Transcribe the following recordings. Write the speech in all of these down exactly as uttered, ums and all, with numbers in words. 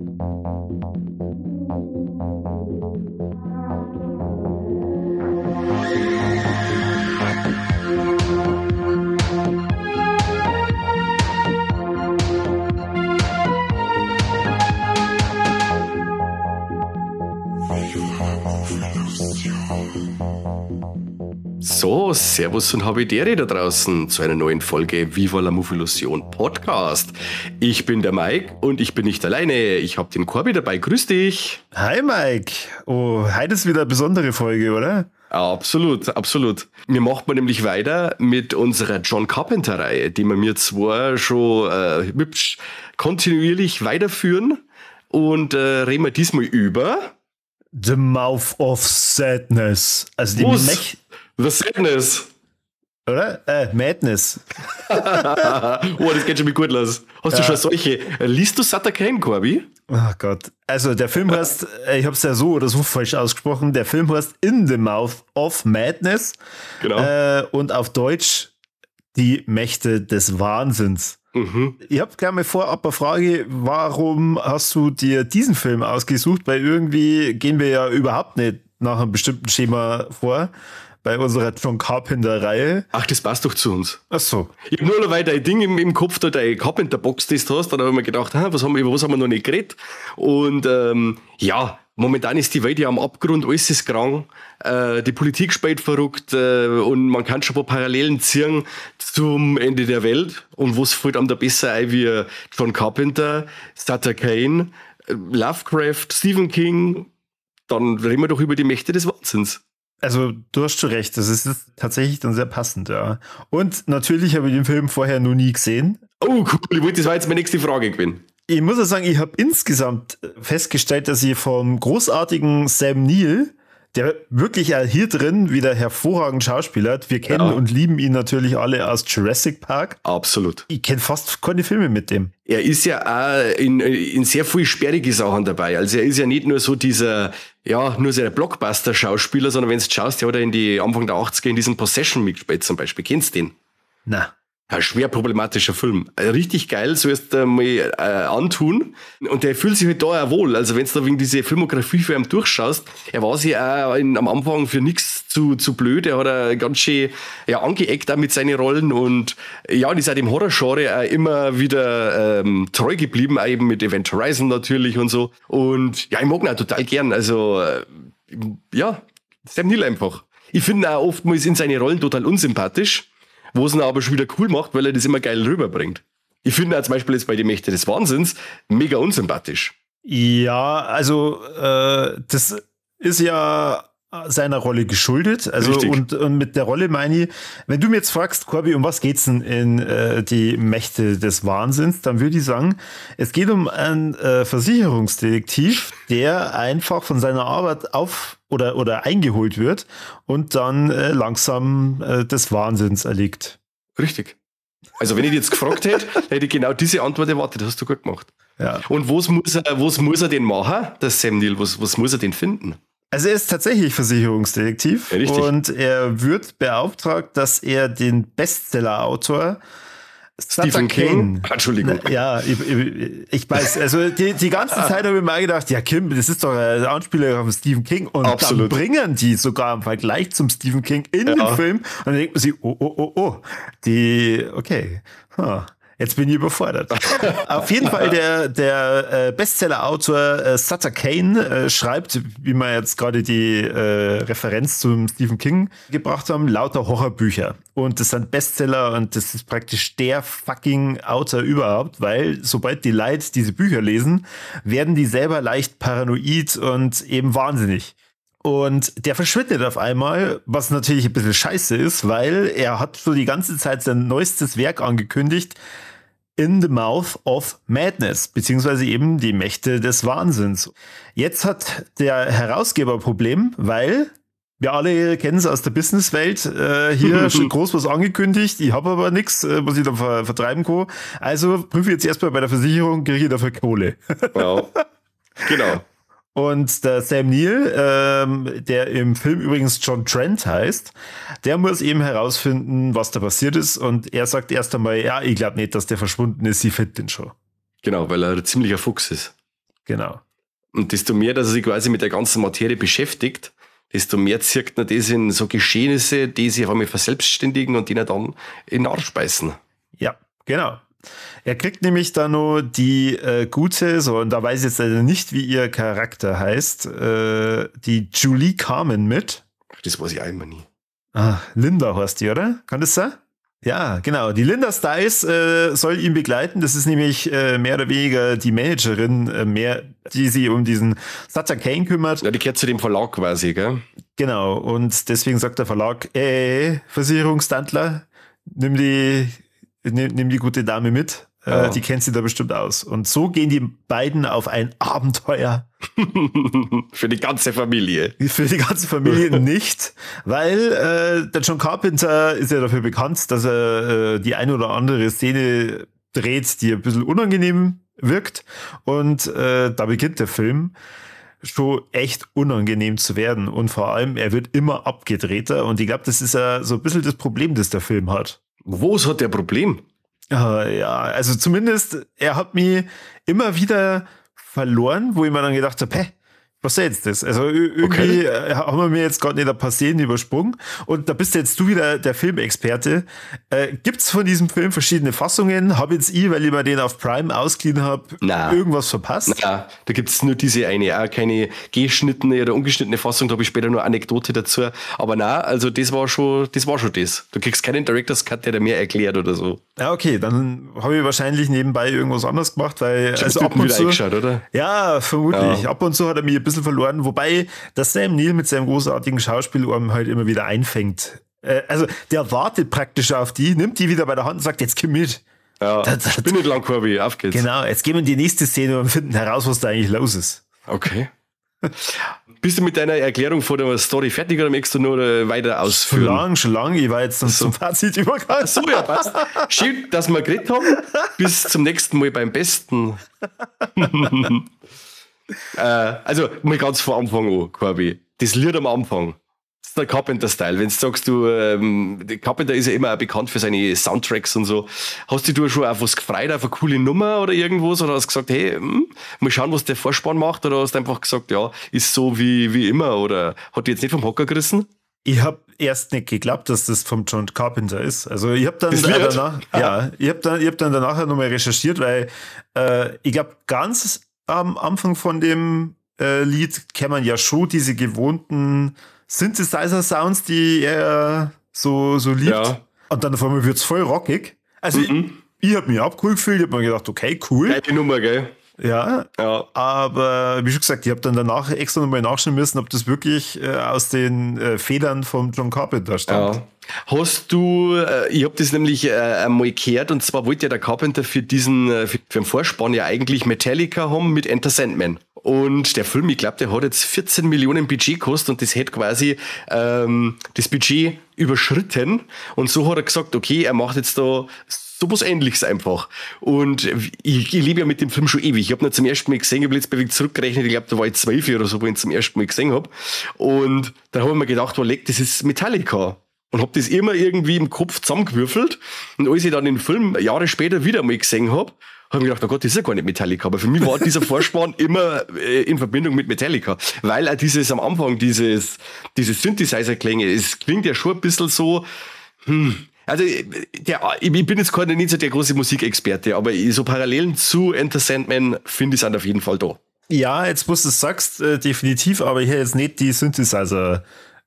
So, servus und habidere da draußen zu einer neuen Folge Viva la Muffillusion Podcast. Ich bin der Mike und ich bin nicht alleine. Ich habe den Corby dabei. Grüß dich. Hi Mike. Oh, heute ist wieder eine besondere Folge, oder? Absolut, absolut. Wir machen mal nämlich weiter mit unserer John Carpenter-Reihe, die wir mir zwar schon äh, hübsch kontinuierlich weiterführen und äh, reden wir diesmal über The Mouth of Sadness. Also die Mech... The Sadness. Oder? Äh, Madness. Oh, das geht schon mal gut los. Hast ja. du schon solche? Liest du Sutter Kane, Corby? Oh Gott. Also der Film heißt, ich habe es ja so oder so falsch ausgesprochen, der Film heißt In the Mouth of Madness. Genau. Äh, und auf Deutsch Die Mächte des Wahnsinns. Mhm. Ich habe gleich mal vorab eine Frage, warum hast du dir diesen Film ausgesucht? Weil irgendwie gehen wir ja überhaupt nicht nach einem bestimmten Schema vor. Bei unserer John Carpenter-Reihe. Ach, das passt doch zu uns. Ach so. Ich habe nur noch weiter ein Ding im, im Kopf, da deine Carpenter-Box, das du hast. Dann habe ich mir gedacht, was haben wir, über was haben wir noch nicht geredet? Und ähm, ja, momentan ist die Welt ja am Abgrund, alles ist krank. Äh, die Politik spielt verrückt äh, und man kann schon ein paar Parallelen ziehen zum Ende der Welt. Und was fällt einem da besser ein wie John Carpenter, Sutter Kane, Lovecraft, Stephen King? Dann reden wir doch über die Mächte des Wahnsinns. Also, du hast schon recht, das ist tatsächlich dann sehr passend, ja. Und natürlich habe ich den Film vorher noch nie gesehen. Oh, cool, das war jetzt meine nächste Frage gewesen. Ich muss ja sagen, ich habe insgesamt festgestellt, dass ich vom großartigen Sam Neill, der wirklich auch hier drin wieder hervorragend schauspielert, wir kennen ja. und lieben ihn natürlich alle aus Jurassic Park. Absolut. Ich kenne fast keine Filme mit dem. Er ist ja auch in, in sehr viel sperrige Sachen dabei. Also er ist ja nicht nur so dieser, ja, nur so der Blockbuster-Schauspieler, sondern wenn du schaust, der hat er in die Anfang der achtziger in diesem Possession mitgespielt zum Beispiel. Kennst du den? Na. Ein schwer problematischer Film. Richtig geil, sollst du mal äh, antun. Und der fühlt sich halt da auch wohl. Also wenn du da wegen diese Filmografie für ihn durchschaust, er war sich auch in, am Anfang für nichts zu, zu blöd. Er hat auch ganz schön ja, angeeckt auch mit seinen Rollen. Und ja, und ist auch dem Horror-Genre auch immer wieder ähm, treu geblieben, auch eben mit Event Horizon natürlich und so. Und ja, ich mag ihn auch total gern. Also äh, ja, Sam Neill einfach. Ich finde ihn auch oftmals in seine Rollen total unsympathisch. Wo es ihn aber schon wieder cool macht, weil er das immer geil rüberbringt. Ich finde auch zum Beispiel jetzt bei Die Mächte des Wahnsinns mega unsympathisch. Ja, also äh, das ist ja seiner Rolle geschuldet. Also und, und mit der Rolle meine ich, wenn du mir jetzt fragst, Corby, um was geht's denn in äh, Die Mächte des Wahnsinns, dann würde ich sagen, es geht um einen äh, Versicherungsdetektiv, der einfach von seiner Arbeit auf oder oder eingeholt wird und dann äh, langsam äh, des Wahnsinns erliegt. Richtig. Also wenn ich dich jetzt gefragt hätte, hätte ich genau diese Antwort erwartet. Das hast du gut gemacht. Ja. Und was muss er, was muss er denn machen, der Sam Neill? Was, was muss er denn finden? Also er ist tatsächlich Versicherungsdetektiv ja, und er wird beauftragt, dass er den Bestseller-Autor Stephen King. King. Entschuldigung. Ja, ich, ich, ich weiß, also die, die ganze Zeit habe ich mir gedacht, ja Kim, das ist doch ein Anspieler auf Stephen King und Absolut. Dann bringen die sogar im Vergleich zum Stephen King in ja. den Film und dann denkt man sich, oh, oh, oh, oh, die, okay, huh. Jetzt bin ich überfordert. Auf jeden Fall der, der äh, Bestseller-Autor äh, Sutter Kane äh, schreibt, wie wir jetzt gerade die äh, Referenz zum Stephen King gebracht haben, lauter Horrorbücher. Und das sind Bestseller und das ist praktisch der fucking Autor überhaupt, weil sobald die Leute diese Bücher lesen, werden die selber leicht paranoid und eben wahnsinnig. Und der verschwindet auf einmal, was natürlich ein bisschen scheiße ist, weil er hat so die ganze Zeit sein neuestes Werk angekündigt, In the Mouth of Madness, beziehungsweise eben die Mächte des Wahnsinns. Jetzt hat der Herausgeber ein Problem, weil wir alle kennen es aus der Businesswelt, äh, hier schon groß was angekündigt, ich habe aber nichts, äh, was ich da ver- vertreiben kann. Also prüfe ich jetzt erstmal bei der Versicherung, kriege ich dafür Kohle. Wow. Genau. Und der Sam Neill, ähm, der im Film übrigens John Trent heißt, der muss eben herausfinden, was da passiert ist. Und er sagt erst einmal, ja, ich glaube nicht, dass der verschwunden ist, sie findet den schon. Genau, weil er ein ziemlicher Fuchs ist. Genau. Und desto mehr, dass er sich quasi mit der ganzen Materie beschäftigt, desto mehr zirkt er das in so Geschehnisse, die sich auf einmal verselbstständigen und die er dann in den Arsch beißen. Ja, genau. Er kriegt nämlich da nur die äh, gute, so, und da weiß ich jetzt leider nicht, wie ihr Charakter heißt, äh, die Julie Carmen mit. Das weiß ich auch immer nie. Ah, Linda heißt die, oder? Kann das sein? Ja, genau. Die Linda Stiles äh, soll ihn begleiten. Das ist nämlich äh, mehr oder weniger die Managerin, äh, mehr, die sich um diesen Sutter Kane kümmert. Ja, die gehört zu dem Verlag quasi, gell? Genau. Und deswegen sagt der Verlag, äh, Versicherungsstandler, nimm die, nimm, nimm die gute Dame mit. Äh, ja. Die kennt sie da bestimmt aus. Und so gehen die beiden auf ein Abenteuer. Für die ganze Familie. Für die ganze Familie nicht, weil äh, der John Carpenter ist ja dafür bekannt, dass er äh, die eine oder andere Szene dreht, die ein bisschen unangenehm wirkt. Und äh, da beginnt der Film schon echt unangenehm zu werden. Und vor allem, er wird immer abgedrehter. Und ich glaube, das ist ja so ein bisschen das Problem, das der Film hat. Wo hat der Problem? Äh, ja, also zumindest, er hat mich immer wieder verloren, wo ich mir dann gedacht habe, hä, was ist jetzt das? Also irgendwie okay. haben wir mir jetzt gerade nicht ein paar Szenen übersprungen. Und da bist jetzt du wieder der Filmexperte. Äh, gibt's von diesem Film verschiedene Fassungen? Habe jetzt ich, weil ich mir den auf Prime ausgeliehen habe, irgendwas verpasst? Na, da gibt's nur diese eine, auch keine geschnittene oder ungeschnittene Fassung. Da habe ich später nur eine Anekdote dazu. Aber na, also das war schon, das war schon das. Du kriegst keinen Director's Cut, der dir mehr erklärt oder so. Ja, okay, dann habe ich wahrscheinlich nebenbei irgendwas anderes gemacht, weil also ab und wieder zu, eingeschaut, oder? Ja, vermutlich. Ja. Ab und zu hat er mich ein bisschen verloren, wobei der Sam Neill mit seinem großartigen Schauspielarm halt immer wieder einfängt. Äh, also der wartet praktisch auf die, nimmt die wieder bei der Hand und sagt, jetzt komm mit. Ja, das, das, bin nicht lang, Corby, auf geht's. Genau, jetzt gehen wir in die nächste Szene und finden heraus, was da eigentlich los ist. Okay. Bist du mit deiner Erklärung vor der Story fertig oder möchtest du nur weiter ausführen? Schon lang, schon lang. Ich war jetzt dann so. Zum Fazit übergegangen. So, ja, passt. Schön, dass wir geredet haben. Bis zum nächsten Mal beim Besten. äh, also, mal ganz von Anfang an, Corby. Das Lied am Anfang. Das ist der Carpenter-Style. Wenn du sagst, du, ähm, der Carpenter ist ja immer auch bekannt für seine Soundtracks und so. Hast du schon auf was gefreut, auf eine coole Nummer oder irgendwas? Oder hast du gesagt, hey, hm, mal schauen, was der Vorspann macht? Oder hast du einfach gesagt, ja, ist so wie, wie immer? Oder hat die jetzt nicht vom Hocker gerissen? Ich habe erst nicht geglaubt, dass das vom John Carpenter ist. Also ich habe dann danach, ja, ich habe dann, ich hab dann danach nochmal recherchiert, weil äh, ich glaube, ganz am Anfang von dem äh, Lied kämen ja schon diese gewohnten Synthesizer-Sounds, die er so, so liebt. Ja. Und dann auf einmal wird's voll rockig. Also mhm. ich, ich habe mich abgeholt gefühlt, ich habe mir gedacht, okay, cool. Geile Nummer, gell? Ja, ja, aber wie schon gesagt, ich habe dann danach extra nochmal nachschauen müssen, ob das wirklich äh, aus den äh, Federn von John Carpenter stammt. Ja. Hast du, äh, ich habe das nämlich äh, einmal gehört, und zwar wollte ja der Carpenter für diesen, äh, für, für den Vorspann ja eigentlich Metallica haben mit Enter Sandman. Und der Film, ich glaube, der hat jetzt vierzehn Millionen Budget gekostet und das hätte quasi ähm, das Budget überschritten. Und so hat er gesagt, okay, er macht jetzt da sowas Ähnliches einfach. Und ich, ich lebe ja mit dem Film schon ewig. Ich habe ihn zum ersten Mal gesehen, ich habe jetzt bei zurückgerechnet, ich glaube, da war ich zwölf oder so, wo ich ihn zum ersten Mal gesehen habe. Und dann habe ich mir gedacht, well, das ist Metallica. Und habe das immer irgendwie im Kopf zusammengewürfelt. Und als ich dann den Film Jahre später wieder mal gesehen habe, habe ich gedacht, oh Gott, das ist ja gar nicht Metallica. Aber für mich war dieser Vorspann immer äh, in Verbindung mit Metallica. Weil auch dieses am Anfang, dieses, dieses Synthesizer-Klänge, es klingt ja schon ein bisschen so, hm, also der, ich bin jetzt gerade nicht so der große Musikexperte, aber so Parallelen zu Enter Sandman finde ich es auf jeden Fall da. Ja, jetzt, wo du es sagst, äh, definitiv, aber ich hätte jetzt nicht die Synthesizer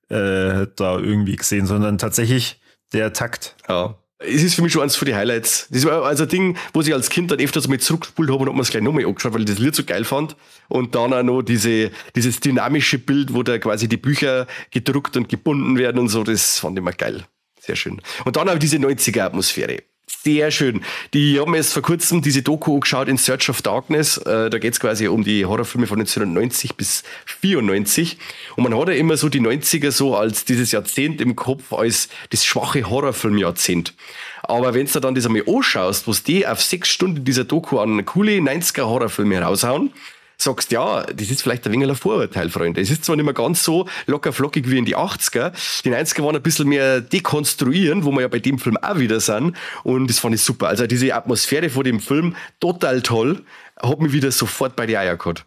äh, da irgendwie gesehen, sondern tatsächlich der Takt. Ja. Es ist für mich schon eins von den Highlights. Das war also ein Ding, wo ich als Kind dann öfters mal zurückgespult habe und hab mir das gleich nochmal angeschaut, weil ich das Lied so geil fand. Und dann auch noch diese, dieses dynamische Bild, wo da quasi die Bücher gedruckt und gebunden werden und so, das fand ich immer geil. Sehr schön. Und dann auch diese neunziger-Atmosphäre. Sehr schön. Die haben erst vor kurzem diese Doku angeschaut, In Search of Darkness. Äh, da geht's quasi um die Horrorfilme von neunzehnhundertneunzig bis vierundneunzig. Und man hat ja immer so die neunziger so als dieses Jahrzehnt im Kopf, als das schwache Horrorfilmjahrzehnt. Aber wenn du dann das einmal anschaust, was die auf sechs Stunden dieser Doku an coole neunziger-Horrorfilme raushauen, sagst, ja, das ist vielleicht ein wenig ein Vorurteil, Freunde. Es ist zwar nicht mehr ganz so locker flockig wie in die achtziger. Die neunziger waren ein bisschen mehr dekonstruieren, wo wir ja bei dem Film auch wieder sind. Und das fand ich super. Also diese Atmosphäre von dem Film, total toll. Hat mich wieder sofort bei die Eier gehabt.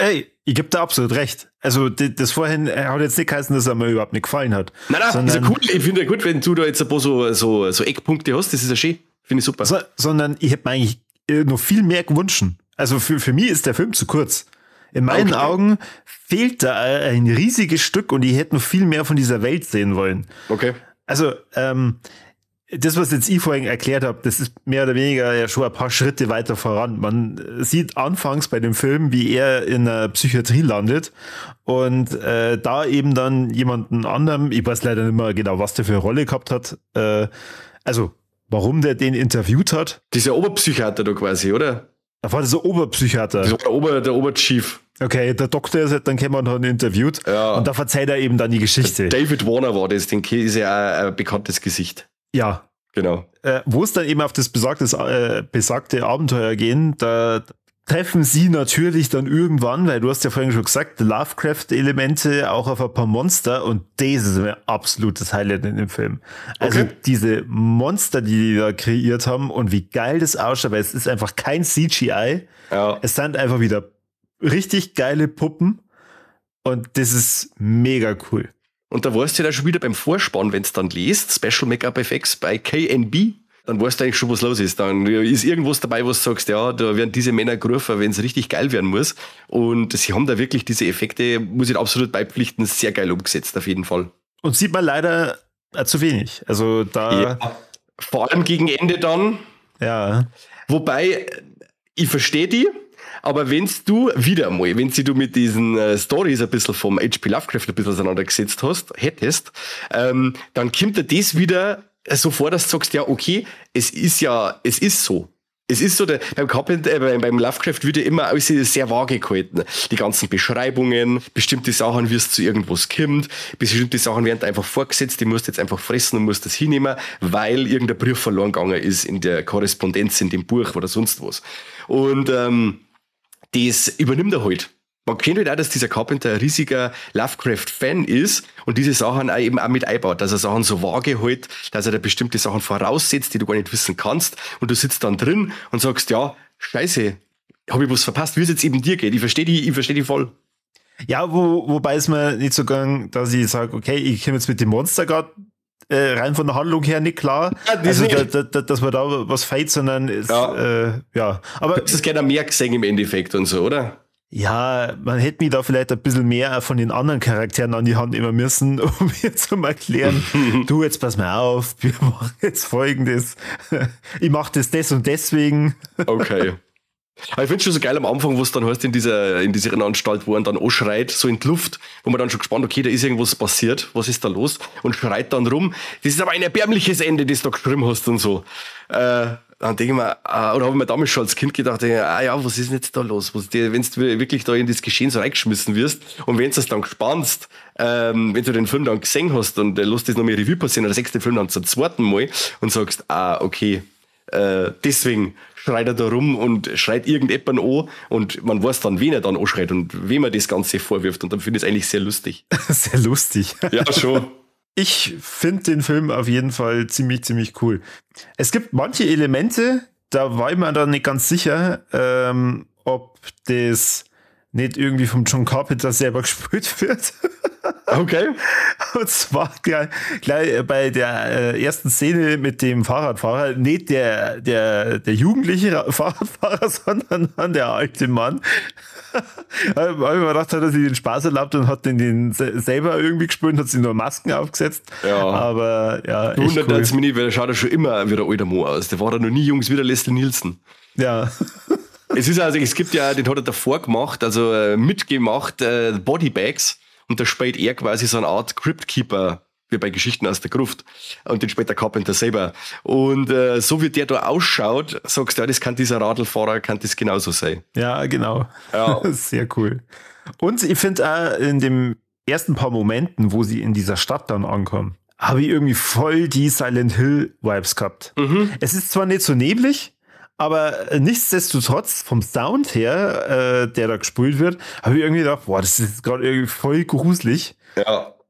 Ey, ich gebe da absolut recht. Also das vorhin hat jetzt nicht geheißen, dass er mir überhaupt nicht gefallen hat. Nein, nein, ist ja cool. Ich finde ja gut, wenn du da jetzt ein paar so, so, so Eckpunkte hast, das ist ja schön. Finde ich super. So, sondern ich hätte mir eigentlich noch viel mehr gewünscht. Also für, für mich ist der Film zu kurz. In meinen okay. Augen fehlt da ein riesiges Stück und ich hätte noch viel mehr von dieser Welt sehen wollen. Okay. Also, ähm, das, was jetzt ich vorhin erklärt habe, das ist mehr oder weniger ja schon ein paar Schritte weiter voran. Man sieht anfangs bei dem Film, wie er in der Psychiatrie landet und äh, da eben dann jemanden anderem, ich weiß leider nicht mehr genau, was der für eine Rolle gehabt hat, äh, also warum der den interviewt hat. Dieser Oberpsychiater da quasi, oder? Da war das der Oberpsychiater. Das war der, Ober, der Oberchief. Okay, der Doktor ist halt dann gekommen und hat ihn interviewt ja. und da verzeiht er eben dann die Geschichte. David Warner war das, den ist ja auch ein bekanntes Gesicht. Ja. Genau. Äh, wo es dann eben auf das besagtes, äh, besagte Abenteuer gehen, da treffen sie natürlich dann irgendwann, weil du hast ja vorhin schon gesagt, Lovecraft-Elemente auch auf ein paar Monster und das ist ein absolutes Highlight in dem Film. Also okay. diese Monster, die die da kreiert haben und wie geil das ausschaut, weil es ist einfach kein C G I. Ja. Es sind einfach wieder richtig geile Puppen und das ist mega cool. Und da warst du ja schon wieder beim Vorspann, wenn du dann liest, Special Make-up Effects bei K N B, dann weißt du eigentlich schon, was los ist. Dann ist irgendwas dabei, was du sagst, ja, da werden diese Männer gerufen, wenn es richtig geil werden muss. Und sie haben da wirklich diese Effekte, muss ich absolut beipflichten, sehr geil umgesetzt, auf jeden Fall. Und sieht man leider äh, zu wenig. Also da. Ja, vor allem gegen Ende dann. Ja. Wobei, ich verstehe die. Aber wenn du wieder einmal, wenn du mit diesen äh, Stories ein bisschen vom H P Lovecraft ein bisschen auseinandergesetzt hast, hättest, ähm, dann kommt dir das wieder so vor, dass du sagst, ja, okay, es ist ja, es ist so. Es ist so, der, beim Carpenter, äh, beim, beim Lovecraft wird ja immer alles sehr vage gehalten. Die ganzen Beschreibungen, bestimmte Sachen, wie es zu irgendwas kommt, bestimmte Sachen werden einfach vorgesetzt, die musst du jetzt einfach fressen und musst das hinnehmen, weil irgendein Brief verloren gegangen ist in der Korrespondenz, in dem Buch oder sonst was. Und, ähm, das übernimmt er halt. Man kennt halt auch, dass dieser Carpenter ein riesiger Lovecraft-Fan ist und diese Sachen auch eben auch mit einbaut, dass er Sachen so vage hält, dass er da bestimmte Sachen voraussetzt, die du gar nicht wissen kannst und du sitzt dann drin und sagst, ja, scheiße, habe ich was verpasst, wie es jetzt eben dir geht. Ich verstehe die, ich verstehe die voll. Ja, wo, wobei es mir nicht so gegangen, dass ich sage, okay, ich komme jetzt mit dem Monster gerade Äh, rein von der Handlung her nicht klar, ja, also da, da, da, dass man da was feit, sondern ist, ja. Äh, ja. Aber das ist gerne mehr gesehen im Endeffekt und so, oder? Ja, man hätte mich da vielleicht ein bisschen mehr von den anderen Charakteren an die Hand nehmen müssen, um mir zu erklären, du, jetzt pass mal auf, wir machen jetzt Folgendes, ich mache das des und deswegen. Okay. Aber ich finde es schon so geil am Anfang, wo es dann heißt in dieser, in dieser Anstalt, wo er dann anschreit, so in die Luft, wo man dann schon gespannt, okay, da ist irgendwas passiert, was ist da los? Und schreit dann rum, das ist aber ein erbärmliches Ende, das du da geschrieben hast und so. Äh, dann denke ich mir, äh, oder habe ich mir damals schon als Kind gedacht, äh, ah ja, was ist denn jetzt da los? Wenn du wirklich da in das Geschehen so reingeschmissen wirst und wenn du es dann gespannst, ähm, wenn du den Film dann gesehen hast und äh, lässt das noch mal Revue passieren, oder sechste Film dann zum zweiten Mal und sagst, ah, okay, äh, deswegen schreit er da rum und schreit irgendjemand an und man weiß dann, wen er dann anschreit und wem er das Ganze vorwirft und dann finde ich es eigentlich sehr lustig. Sehr lustig. Ja, schon. Ich finde den Film auf jeden Fall ziemlich, ziemlich cool. Es gibt manche Elemente, da war ich mir dann nicht ganz sicher, ähm, ob das nicht irgendwie vom John Carpenter selber gespielt wird. Okay. Und zwar gleich, gleich bei der äh, ersten Szene mit dem Fahrradfahrer, nicht der, der, der jugendliche Fahrradfahrer, sondern dann der alte Mann. Da habe ich mir gedacht, hat er sich den Spaß erlaubt und hat den, den selber irgendwie gespielt und hat sich nur Masken aufgesetzt. Ja. Aber ja, echt wundert cool. jetzt mich nicht, weil der schaut ja schon immer wie der alte Mann aus. Der war da noch nie jung wie der Leslie Nielsen. Ja. Es ist also, es gibt ja, den hat er davor gemacht, also äh, mitgemacht, äh, Bodybags. Und da spielt er quasi so eine Art Cryptkeeper, wie bei Geschichten aus der Gruft. Und den spielt der Carpenter selber. Und äh, so wie der da ausschaut, sagst du, ja, das kann dieser Radlfahrer, kann das genauso sein. Ja, genau. Ja. Sehr cool. Und ich finde auch in den ersten paar Momenten, wo sie in dieser Stadt dann ankommen, habe ich irgendwie voll die Silent Hill Vibes gehabt. Mhm. Es ist zwar nicht so neblig, aber nichtsdestotrotz, vom Sound her, äh, der da gespielt wird, habe ich irgendwie gedacht, boah, das ist gerade irgendwie voll gruselig. Ja.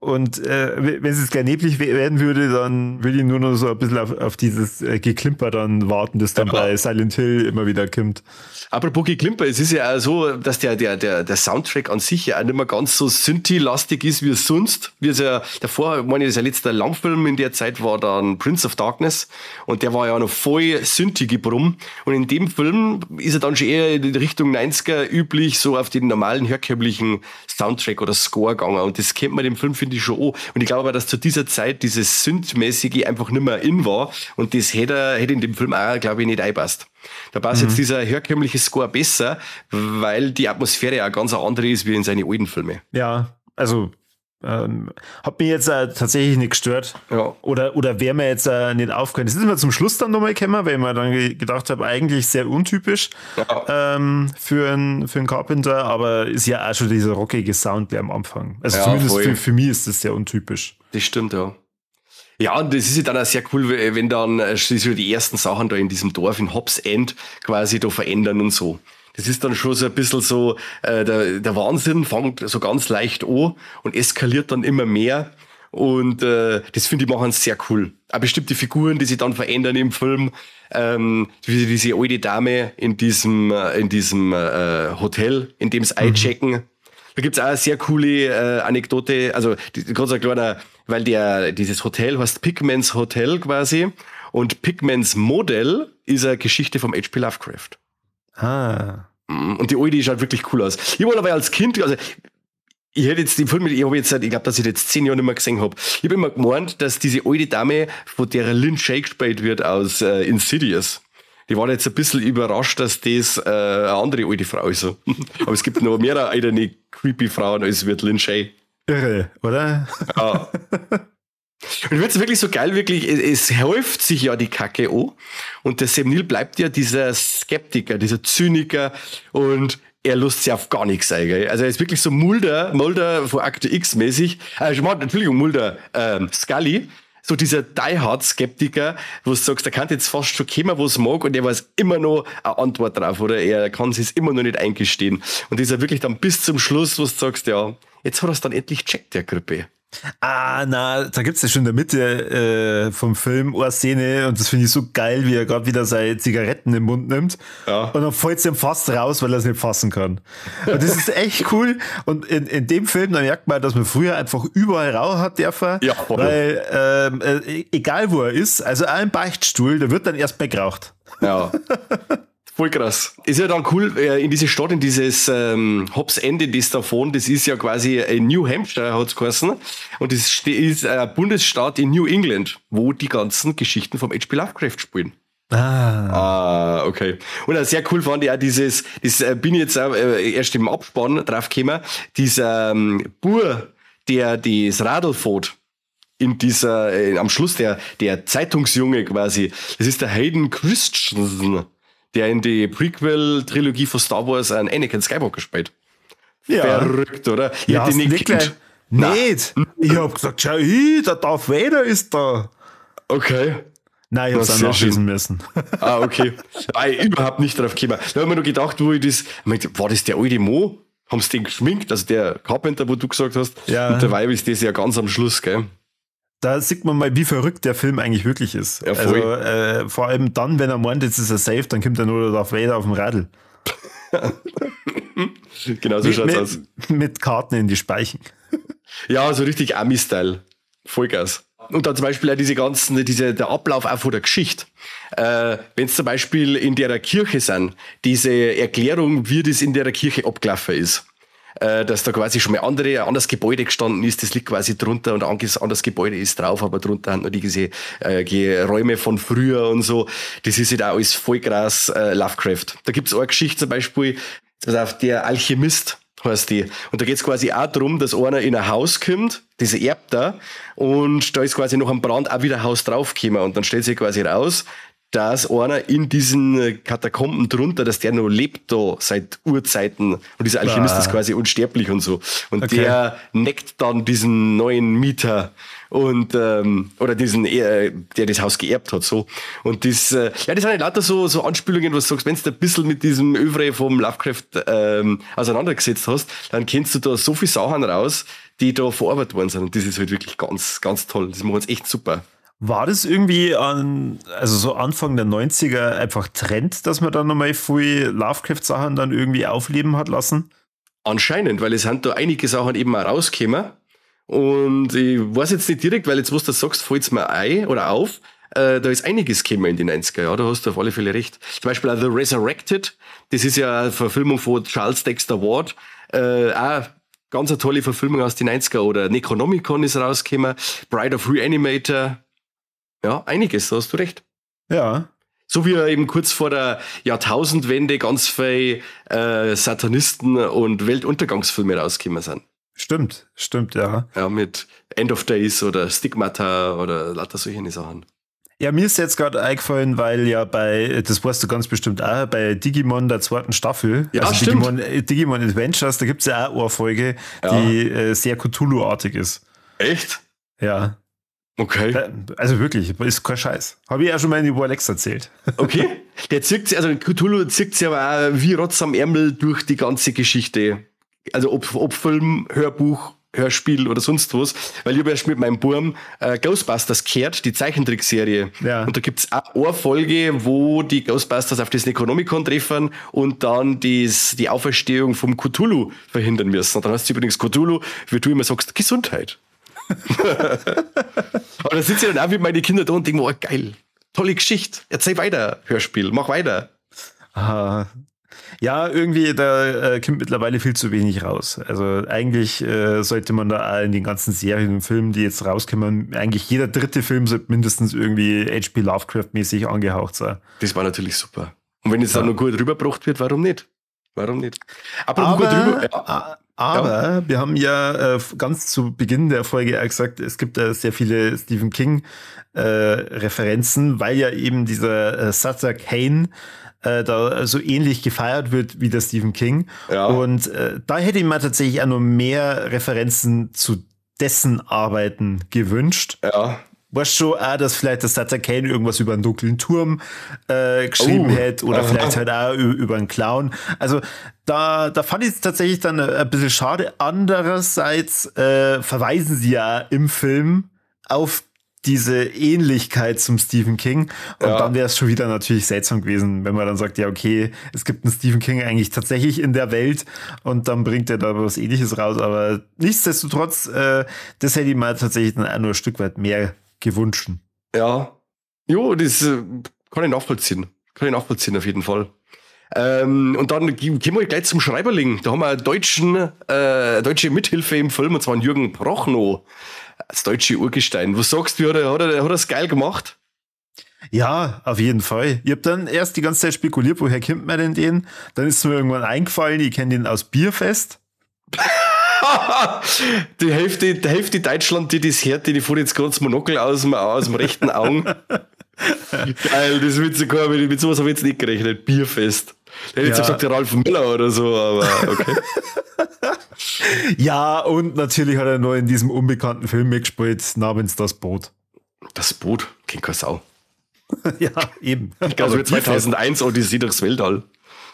Und äh, wenn es jetzt gleich neblig werden würde, dann würde ich nur noch so ein bisschen auf, auf dieses äh, Geklimper dann warten, das dann ja. bei Silent Hill immer wieder kommt. Apropos Geklimper, es ist ja auch so, dass der, der, der, der Soundtrack an sich ja auch nicht mehr ganz so Synthi-lastig ist wie es sonst. Wie es ja davor, ich meine, das ja letzter Langfilm in der Zeit war dann Prince of Darkness und der war ja noch voll Synthi-Gebrumm. Und in dem Film ist er dann schon eher in Richtung neunziger üblich, so auf den normalen, herkömmlichen Soundtrack oder Score gegangen. Und das kennt man dem Film, finde ich, schon an. Und ich glaube aber, dass zu dieser Zeit dieses Synth-mäßige einfach nicht mehr in war. Und das hätte, hätte in dem Film auch, glaube ich, nicht eingepasst. Da passt mhm. jetzt dieser herkömmliche Score besser, weil die Atmosphäre ja ganz andere ist wie in seinen alten Filmen. Ja, also ähm, hat mich jetzt äh, tatsächlich nicht gestört. Ja. Oder, oder wäre mir jetzt äh, nicht aufgefallen. Das ist mir zum Schluss dann nochmal gekommen, weil ich mir dann ge- gedacht habe, eigentlich sehr untypisch ja. ähm, für einen für einen Carpenter, aber ist ja auch schon dieser rockige Sound der am Anfang. Also ja, zumindest für, für mich ist das sehr untypisch. Das stimmt, ja. Ja, und das ist ja dann auch sehr cool, wenn dann so die ersten Sachen da in diesem Dorf in Hobbs End quasi da verändern und so. Das ist dann schon so ein bisschen so, äh, der, der Wahnsinn fängt so ganz leicht an und eskaliert dann immer mehr. Und äh, das finde ich machen sehr cool. Auch bestimmte Figuren, die sich dann verändern im Film, ähm, wie diese alte Dame in diesem, in diesem äh, Hotel, in dem sie mhm. einchecken. Da gibt's auch eine sehr coole äh, Anekdote, also ganz ein kleiner, weil der dieses Hotel heißt Pigmans Hotel quasi und Pigmans Modell ist eine Geschichte vom H P Lovecraft. Ah. Und die alte schaut wirklich cool aus. Ich war aber als Kind, also ich hätte jetzt den Film, ich habe jetzt, ich glaube, dass ich den jetzt zehn Jahre nicht mehr gesehen habe. Ich habe immer gemeint, dass diese alte Dame, von der Lynn Shay gespielt wird aus äh, Insidious, die waren jetzt ein bisschen überrascht, dass das äh, eine andere alte Frau ist. Aber es gibt noch mehrere eine creepy Frauen, als wird Lynn Shay. Irre, oder? Ja. Und wird es wirklich so geil, wirklich, es, es häuft sich ja die Kacke an. Und der Sam Neill bleibt ja dieser Skeptiker, dieser Zyniker und er lässt sich auf gar nichts ein. Gell? Also er ist wirklich so Mulder, Mulder von Akte X mäßig. Also, Entschuldigung, Mulder, ähm, Scully. So dieser Die-Hard-Skeptiker, wo du sagst, der kann jetzt fast schon kommen, wo es mag, und er weiß immer noch eine Antwort drauf, oder er kann sich immer noch nicht eingestehen. Und das ist ja wirklich dann bis zum Schluss, wo du sagst, ja, jetzt hat er es dann endlich checkt, der Grippe. Ah, na, da gibt's ja schon in der Mitte äh, vom Film eine Szene, und das finde ich so geil, wie er gerade wieder seine Zigaretten im Mund nimmt. Ja. Und dann fällt es ihm fast raus, weil er es nicht fassen kann. Und das ist echt cool. Und in, in dem Film, da merkt man, dass man früher einfach überall rauchen hat dürfen. Ja, weil ähm, äh, egal wo er ist, also auch im Beichtstuhl, der wird dann erst mal geraucht. Ja. Voll krass. Ist ja dann cool, in diese Stadt, in dieses ähm, Hobbs End, in das davon, das ist ja quasi in New Hampshire, hat's geheißen. Und das ist ein Bundesstaat in New England, wo die ganzen Geschichten vom H P Lovecraft spielen. Ah. Ah, okay. Und auch sehr cool fand ich auch dieses, das äh, bin ich jetzt auch, äh, erst im Abspann drauf gekommen, dieser ähm, Bur, der das Radl fährt. In dieser, äh, am Schluss der, der Zeitungsjunge quasi. Das ist der Hayden Christensen, der in die Prequel-Trilogie von Star Wars einen Anakin Skywalker spielt. Ja. Verrückt, oder? Ich ja, hätte ihn nicht gekannt. Nicht? Ich hab gesagt, schau hin, der Darth Vader ist da. Okay. Nein, ich hab's auch nachlesen müssen. Ah, okay. Ah, ich überhaupt nicht drauf gekommen. Da hab ich mir nur gedacht, wo ich das, war das der alte Mo? Haben sie den geschminkt? Also der Carpenter, wo du gesagt hast. Ja. Und dabei ist das ja ganz am Schluss, gell? Da sieht man mal, wie verrückt der Film eigentlich wirklich ist. Ja, voll. Also äh, vor allem dann, wenn er meint, jetzt ist er safe, dann kommt er nur der Darth Vader auf dem Radl. Genau so mit, schaut's mit, aus. Mit Karten in die Speichen. Ja, so richtig Ami-Style. Vollgas. Und dann zum Beispiel auch diese ganzen, diese, der Ablauf auch von der Geschichte. Äh, wenn es zum Beispiel in der Kirche sind, diese Erklärung, wie das in der Kirche abgelaufen ist. Äh, dass da quasi schon mal andere, ein anderes Gebäude gestanden ist, das liegt quasi drunter und ein anderes Gebäude ist drauf, aber drunter haben noch diese äh, die Räume von früher und so. Das ist halt auch alles voll krass äh, Lovecraft. Da gibt's auch eine Geschichte zum Beispiel, pass auf, der Alchemist heißt die. Und da geht's quasi auch darum, dass einer in ein Haus kommt, das erbt da, und da ist quasi noch am Brand auch wieder ein Haus draufgekommen, und dann stellt sich quasi raus, dass einer in diesen Katakomben drunter, dass der noch lebt da seit Urzeiten und dieser Alchemist ah. ist quasi unsterblich und so. Und okay. der neckt dann diesen neuen Mieter und ähm, oder diesen, äh, der das Haus geerbt hat, so. Und das, äh, ja, das sind halt lauter so, so Anspielungen, was du sagst, wenn du ein bisschen mit diesem Övre vom Lovecraft ähm, auseinandergesetzt hast, dann kennst du da so viele Sachen raus, die da verarbeitet worden sind. Und das ist halt wirklich ganz, ganz toll. Das machen uns echt super. War das irgendwie an, also so Anfang der neunziger einfach Trend, dass man dann nochmal viel Lovecraft-Sachen dann irgendwie aufleben hat lassen? Anscheinend, weil es sind da einige Sachen eben auch rausgekommen. Und ich weiß jetzt nicht direkt, weil jetzt, was du sagst, fällt es mir ein oder auf. Äh, da ist einiges gekommen in den neunziger, ja, da hast du auf alle Fälle recht. Zum Beispiel auch The Resurrected, das ist ja eine Verfilmung von Charles Dexter Ward. Äh, auch ganz eine tolle Verfilmung aus den neunziger. Oder Necronomicon ist rausgekommen, Bride of Reanimator. Ja, einiges, da hast du recht. Ja. So wie eben kurz vor der Jahrtausendwende ganz viele äh, Satanisten und Weltuntergangsfilme rausgekommen sind. Stimmt, stimmt, ja. Ja, mit End of Days oder Stigmata oder lauter solche Sachen. Ja, mir ist jetzt gerade eingefallen, weil ja bei, das weißt du ganz bestimmt auch, bei Digimon der zweiten Staffel, ja, also stimmt. Digimon, Digimon Adventures, da gibt es ja auch eine Folge, ja. die äh, sehr Cthulhu-artig ist. Echt? Ja. Okay. Also wirklich, ist kein Scheiß. Habe ich ja schon mal in die Warlex erzählt. Okay. Der zirkt sich, also Cthulhu zirkt sich aber auch wie Rotz am Ärmel durch die ganze Geschichte. Also ob, ob Film, Hörbuch, Hörspiel oder sonst was. Weil ich habe erst mit meinem Burm äh, Ghostbusters gehört, die Zeichentrickserie. Ja. Und da gibt's auch eine Folge, wo die Ghostbusters auf das Necronomicon treffen und dann dies, die Auferstehung vom Cthulhu verhindern müssen. Und dann heißt es übrigens Cthulhu, wie du immer sagst, Gesundheit. Aber da sitze ich dann auch mit meinen Kindern da und denke mir, oh, geil, tolle Geschichte, erzähl weiter, Hörspiel, mach weiter. Aha. Ja, irgendwie, da äh, kommt mittlerweile viel zu wenig raus. Also eigentlich äh, sollte man da auch in den ganzen Serien und Filmen, die jetzt rauskommen, eigentlich jeder dritte Film sollte mindestens irgendwie H P Lovecraft-mäßig angehaucht sein. Das war natürlich super. Und wenn es ja. dann noch gut rübergebracht wird, warum nicht? Warum nicht? Aber, gut rüber, ja. aber ja. wir haben ja äh, ganz zu Beginn der Folge auch gesagt, es gibt äh, sehr viele Stephen King äh, Referenzen, weil ja eben dieser äh, Sutter Kane äh, da so ähnlich gefeiert wird wie der Stephen King. Ja. Und äh, da hätte ich mir tatsächlich auch noch mehr Referenzen zu dessen Arbeiten gewünscht. Ja. Weißt du schon auch, dass vielleicht der Sutter Kane irgendwas über einen dunklen Turm äh, geschrieben oh. hätte oder vielleicht halt auch über einen Clown. Also da, da fand ich es tatsächlich dann ein bisschen schade. Andererseits äh, verweisen sie ja im Film auf diese Ähnlichkeit zum Stephen King. Und ja. dann wäre es schon wieder natürlich seltsam gewesen, wenn man dann sagt, ja okay, es gibt einen Stephen King eigentlich tatsächlich in der Welt und dann bringt er da was Ähnliches raus. Aber nichtsdestotrotz, äh, das hätte ich mal tatsächlich dann auch nur ein Stück weit mehr gewünscht. Ja, jo, das äh, kann ich nachvollziehen. Kann ich nachvollziehen auf jeden Fall. Ähm, und dann gehen wir gleich zum Schreiberling. Da haben wir einen deutschen, äh, deutsche Mithilfe im Film, und zwar einen Jürgen Prochnow, das deutsche Urgestein. Was sagst du, hat er, hat er, hat er es geil gemacht? Ja, auf jeden Fall. Ich habe dann erst die ganze Zeit spekuliert, woher kennt man denn den? Dann ist mir irgendwann eingefallen, ich kenne den aus Bierfest. die Hälfte, die Hälfte Deutschland, die das hört, die fährt jetzt gerade das Monokel aus dem, aus dem rechten Auge. Geil, das wird sogar, mit sowas habe ich jetzt nicht gerechnet. Bierfest. Der hätte jetzt ja gesagt, der Ralf Müller oder so, aber okay. Ja, und natürlich hat er noch in diesem unbekannten Film mitgespielt, namens Das Boot. Das Boot? Kennt keine Sau. Ja, eben. Also zweitausendeins Odyssee durchs Weltall.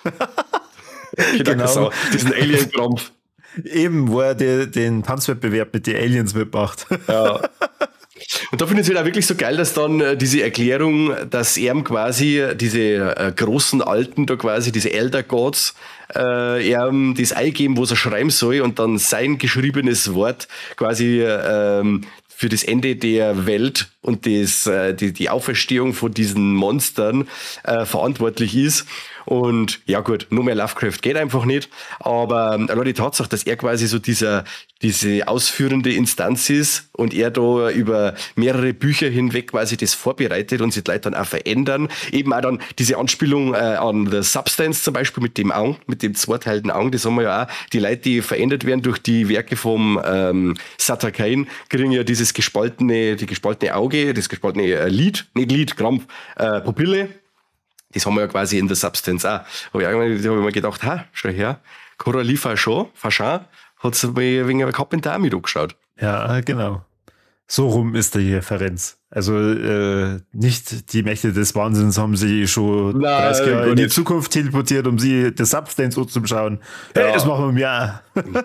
Genau. Diesen Alien-Krampf. Eben, wo er die, den Tanzwettbewerb mit den Aliens mitmacht. Ja. Und da finde ich es halt auch wirklich so geil, dass dann äh, diese Erklärung, dass er quasi diese äh, großen Alten da quasi, diese Elder Gods, äh, er das eingeben, was er schreiben soll und dann sein geschriebenes Wort quasi ähm, für das Ende der Welt und das, äh, die, die Auferstehung von diesen Monstern äh, verantwortlich ist. Und ja gut, nur mehr Lovecraft geht einfach nicht. Aber ähm, allein die Tatsache, dass er quasi so dieser, diese ausführende Instanz ist und er da über mehrere Bücher hinweg quasi das vorbereitet und sich die Leute dann auch verändern. Eben auch dann diese Anspielung äh, an The Substance zum Beispiel mit dem Augen, mit dem zweiteilten Augen, das haben wir ja auch. Die Leute, die verändert werden durch die Werke vom ähm, Sutter Kane, kriegen ja dieses gespaltene, die gespaltene Auge, das gespaltene äh, Lid, nicht Lid, Krampf, äh, Pupille. Das haben wir ja quasi in The Substance auch. Hab ich irgendwann hab ich mir gedacht, ha, schau her, Coralie Fachan, Fachan hat sich mir wegen einer Carpenter mit angeschaut. Ja, genau. So rum ist die Referenz. Also äh, nicht die Mächte des Wahnsinns haben sie schon Nein, dreißig Jahre gar in die nicht. Zukunft teleportiert, um sie das Substance anzuschauen. Ja. Hey, das machen wir auch.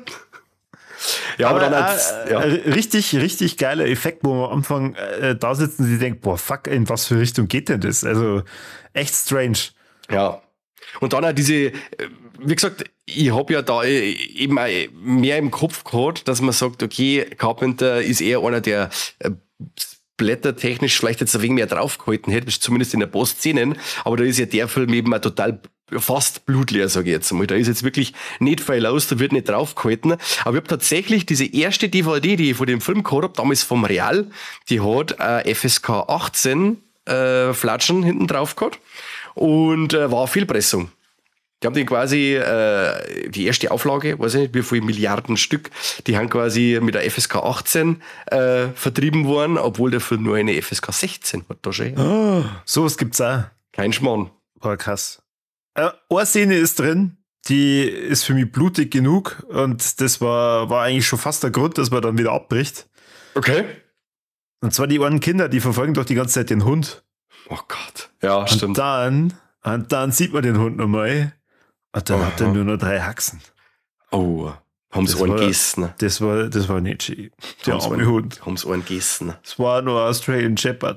Ja, aber, aber dann als, äh, ja. richtig, richtig geiler Effekt, wo man am Anfang äh, da sitzen und sie denkt, boah, fuck, in was für Richtung geht denn das? Also echt strange. Ja. Und dann auch diese, äh, wie gesagt, ich habe ja da äh, eben auch mehr im Kopf gehabt, dass man sagt, okay, Carpenter ist eher einer, der äh, blättertechnisch vielleicht jetzt ein wenig mehr draufgehalten hätte, zumindest in ein paar Szenen, aber da ist ja der Film eben auch total fast blutleer, sage ich jetzt mal. Da ist jetzt wirklich nicht viel aus, da wird nicht draufgehalten. Aber ich habe tatsächlich diese erste D V D, die ich von dem Film gehabt habe, damals vom Real, die hat äh, F S K achtzehn äh, Flatschen hinten drauf gehabt und äh, war Fehlpressung. Die haben den quasi, äh, die erste Auflage, weiß ich nicht, wie viele Milliarden Stück, die haben quasi mit der F S K achtzehn äh, vertrieben worden, obwohl der Film nur eine F S K sechzehn hat. Da schon. Oh, sowas gibt's auch. Kein Schmarrn. Boah, krass. Äh, eine Szene ist drin, die ist für mich blutig genug und das war, war eigentlich schon fast der Grund, dass man dann wieder abbricht. Okay. Und zwar die einen Kinder, die verfolgen doch die ganze Zeit den Hund. Oh Gott. Ja, und stimmt. Dann, und dann sieht man den Hund nochmal und dann Aha. hat er nur noch drei Haxen. Oh, haben sie einen gegessen. Das war, das war nicht schön. Der arme Hund. Haben sie einen gegessen. Das war nur Australian Shepherd.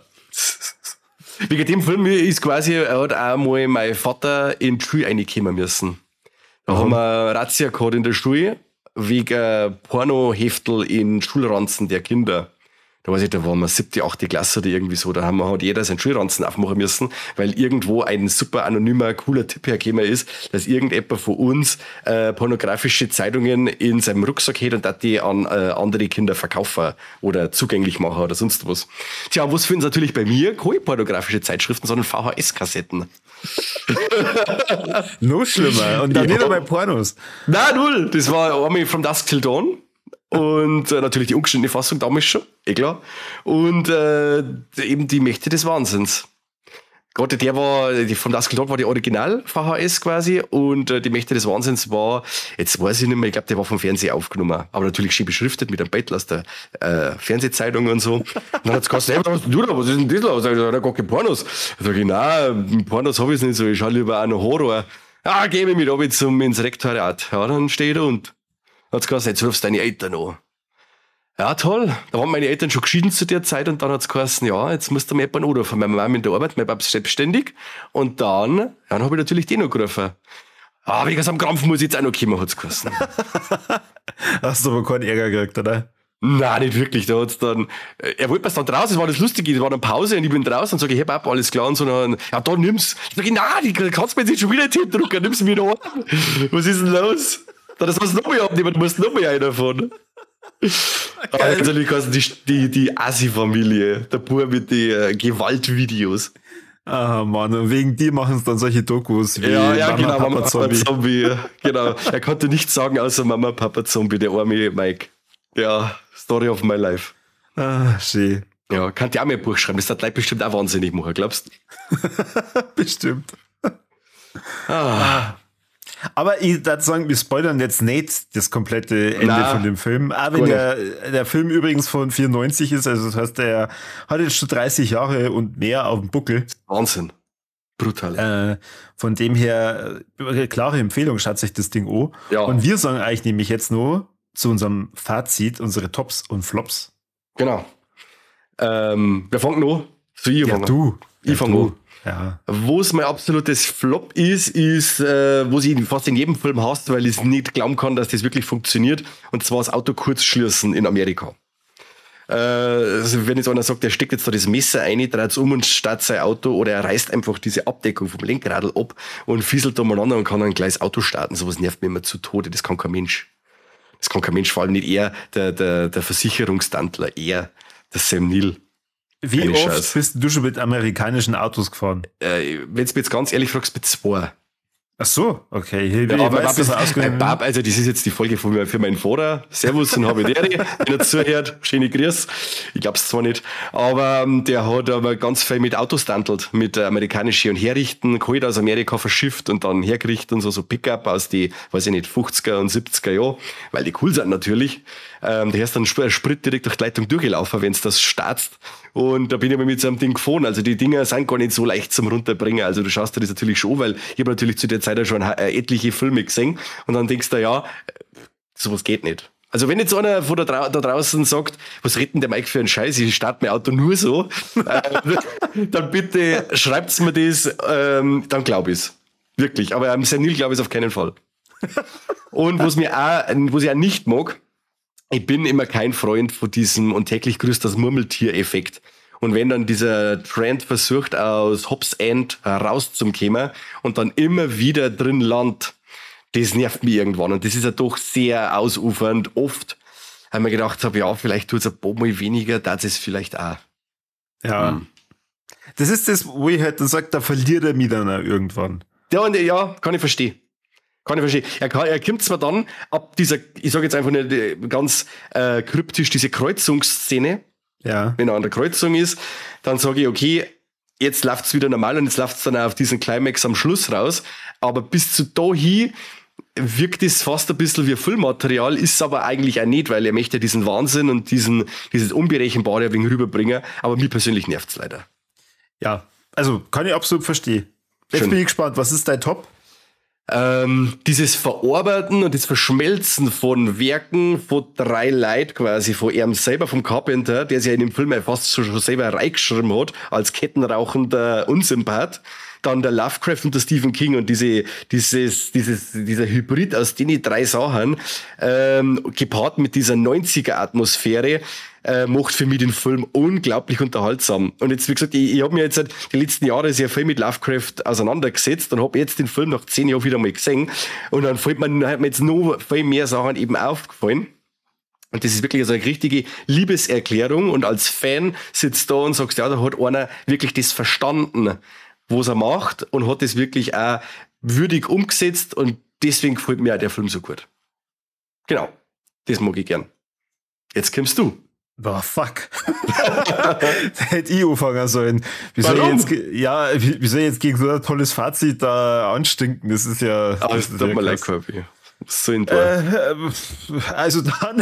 Wegen dem Film ist quasi, er hat auch mal mein Vater in die Schule reinkommen müssen. Da Mhm. haben wir Razzia gehabt in der Schule, wegen Pornoheftel in Schulranzen der Kinder. Da weiß ich, da waren wir siebte, achte Klasse oder irgendwie so. Da haben wir halt jeder seinen Schulranzen aufmachen müssen, weil irgendwo ein super anonymer, cooler Tipp hergekommen ist, dass irgendjemand von uns äh, pornografische Zeitungen in seinem Rucksack hat und dat die an äh, andere Kinder verkaufen oder zugänglich machen oder sonst was. Tja, und was finden sie natürlich bei mir? Keine pornografische Zeitschriften, sondern V H S-Kassetten. Noch schlimmer. Und dann Ja. nicht einmal Pornos. Nein, null. Das war Army from Dusk Till Dawn. Und äh, natürlich die ungeschnittene Fassung damals schon, eh klar. Und äh, eben die Mächte des Wahnsinns. Gerade der war, die von Dusk Till Dawn war die Original-V H S quasi und äh, die Mächte des Wahnsinns war, jetzt weiß ich nicht mehr, ich glaube, der war vom Fernsehen aufgenommen, aber natürlich schön beschriftet mit einem Bettel aus der äh, Fernsehzeitung und so. Und dann hat's gesagt, hey, was hast du da, was ist denn das los? Da hat er gar keine Pornos. Da sag ich, nein, Pornos habe ich nicht so, ich schaue lieber auch noch Horror. Ja, geh mich mit ab zum ins Rektorat. Ja, dann stehe ich da und hat's gesagt, jetzt rufst du deine Eltern an. Ja, toll. Da waren meine Eltern schon geschieden zu der Zeit und dann hat's geheißen, ja, jetzt musst du mir jemanden anrufen. Meine Mama in der Arbeit, mein Papa ist selbstständig. Und dann, ja, dann habe ich natürlich den angerufen. Ah, wegen so einem Krampf muss ich jetzt auch noch kommen, hat's geheißen. Hast du aber keinen Ärger gekriegt, oder? Nein, nicht wirklich. Da hat's dann, äh, er wollte mir dann draußen, das war das Lustige, es war dann Pause und ich bin draußen und sage, hey Papa, alles klar und so. Dann, ja, da nimm's. Ich sage, nein, die kannst du mir jetzt schon wieder Tipp drucken, nimm's mir wieder an. Was ist denn los? Dann das noch mehr abnehmen, du musst noch mehr einer davon. Aber natürlich kannst du die, die, die Assi-Familie, der Bub mit den äh, Gewaltvideos. Ah, Mann, und wegen dir machen es dann solche Dokus wie Ja, ja, Mama, genau, Papa, Mama, Papa, Zombie. Zombie. Genau. Er konnte nichts sagen außer Mama, Papa, Zombie, der arme Mike. Ja, Story of my life. Ah, schön. Ja, kann ich auch mal ein Buch schreiben. Das hat Leute bestimmt auch wahnsinnig machen, glaubst du? Bestimmt. Ah. Aber ich würde sagen, wir spoilern jetzt nicht das komplette Ende Na, von dem Film. Auch wenn der, der Film übrigens von vierundneunzig ist, also das heißt, der hat jetzt schon dreißig Jahre und mehr auf dem Buckel. Wahnsinn. Brutal. Äh, von dem her, äh, klare Empfehlung, schaut sich das Ding an. Ja. Und wir sagen eigentlich nämlich jetzt nur zu unserem Fazit, unsere Tops und Flops. Genau. Ähm, wer fängt noch? So, ich Ja, fange du. Ich Ja, fange du. an. Ja. Wo es mein absolutes Flop ist, ist, äh, wo sie fast in jedem Film hast, weil ich es nicht glauben kann, dass das wirklich funktioniert. Und zwar das Auto kurzschließen in Amerika. Äh, also wenn jetzt einer sagt, der steckt jetzt da das Messer rein, dreht es um und startet sein Auto, oder er reißt einfach diese Abdeckung vom Lenkradl ab und fieselt umeinander und kann ein gleiches Auto starten. Sowas nervt mich immer zu Tode. Das kann kein Mensch. Das kann kein Mensch, vor allem nicht er, der, der, der Versicherungstantler, er, der Sam Neill. Wie Keine oft Scheiß. bist du schon mit amerikanischen Autos gefahren? Äh, wenn du mich jetzt ganz ehrlich fragst, mit zwei. Ach so, okay. Ich, Ja, ich aber weiß, Bab, dass er äh, Bab, also das ist jetzt die Folge von mir für meinen Vater. Servus und habe der, wenn er zuhört. Schöne Grüß. Ich glaub's zwar nicht, aber ähm, der hat aber ganz viel mit Autos tantelt, mit äh, amerikanischen und herrichten, geholt aus Amerika verschifft und dann hergerichtet und so, so Pickup aus die, weiß ich nicht, fünfziger und siebziger Jahren, weil die cool sind natürlich. Ähm, der ist dann Sp- Sprit direkt durch die Leitung durchgelaufen, wenn's das startst. Und da bin ich aber mit so einem Ding gefahren. Also die Dinger sind gar nicht so leicht zum Runterbringen. Also du schaust dir das natürlich schon, weil ich habe natürlich zu der Zeit auch schon äh, etliche Filme gesehen. Und dann denkst du, ja, sowas geht nicht. Also wenn jetzt einer von da, drau- da draußen sagt, was redet denn der Mike für einen Scheiß, ich starte mein Auto nur so, äh, dann bitte schreibt's mir das, ähm, dann glaube ich's. Wirklich. Aber am Senil glaube ich es auf keinen Fall. Und was mir auch, was ich auch nicht mag, ich bin immer kein Freund von diesem und täglich grüßt das Murmeltier-Effekt. Und wenn dann dieser Trend versucht, aus Hobbs End rauszukommen und dann immer wieder drin landet, das nervt mich irgendwann. Und das ist ja doch sehr ausufernd. Oft haben wir gedacht, hab, ja, vielleicht tut es ein paar Mal weniger, das ist vielleicht auch. Ja. Hm. Das ist das, wo ich halt dann sage, da verliert er mich dann auch irgendwann. Ja, und ja, kann ich verstehen. Kann ich verstehen. Er, kann, er kommt zwar dann ab dieser, ich sage jetzt einfach nicht äh, ganz äh, kryptisch, diese Kreuzungsszene, Ja. wenn er an der Kreuzung ist, dann sage ich, okay, jetzt läuft's wieder normal und jetzt läuft's dann auch auf diesen Climax am Schluss raus. Aber bis zu dahin wirkt es fast ein bisschen wie Füllmaterial, ist aber eigentlich auch nicht, weil er möchte ja diesen Wahnsinn und diesen, dieses Unberechenbare ein wenig rüberbringen. Aber mir persönlich nervt's leider. Ja. Also, kann ich absolut verstehen. Jetzt Schön. bin ich gespannt, was ist dein Top? Ähm, dieses Verarbeiten und das Verschmelzen von Werken von drei Leuten quasi, von ihm selber, vom Carpenter, der sich ja in dem Film ja fast schon, schon selber reingeschrieben hat, als kettenrauchender Unsympath. Dann der Lovecraft und der Stephen King und diese, dieses, dieses, dieser Hybrid aus den drei Sachen, ähm, gepaart mit dieser neunziger-Atmosphäre, äh, macht für mich den Film unglaublich unterhaltsam. Und jetzt, wie gesagt, ich, ich habe mir jetzt die letzten Jahre sehr viel mit Lovecraft auseinandergesetzt und habe jetzt den Film nach zehn Jahren wieder mal gesehen. Und dann fällt mir, hat mir jetzt noch viel mehr Sachen eben aufgefallen. Und das ist wirklich so eine richtige Liebeserklärung. Und als Fan sitzt da und sagst, ja, da hat einer wirklich das verstanden, was er macht, und hat das wirklich auch würdig umgesetzt, und deswegen gefällt mir auch der Film so gut. Genau. Das mag ich gern. Jetzt kommst du. Boah, fuck. Da hätte ich anfangen sollen. Wie soll ich Warum? jetzt, ge- ja, wie, wie soll ich jetzt gegen so ein tolles Fazit da anstinken? Das ist ja. Aber das es ist tut ja mir leid, krass. Kirby. So in Äh, äh, also dann,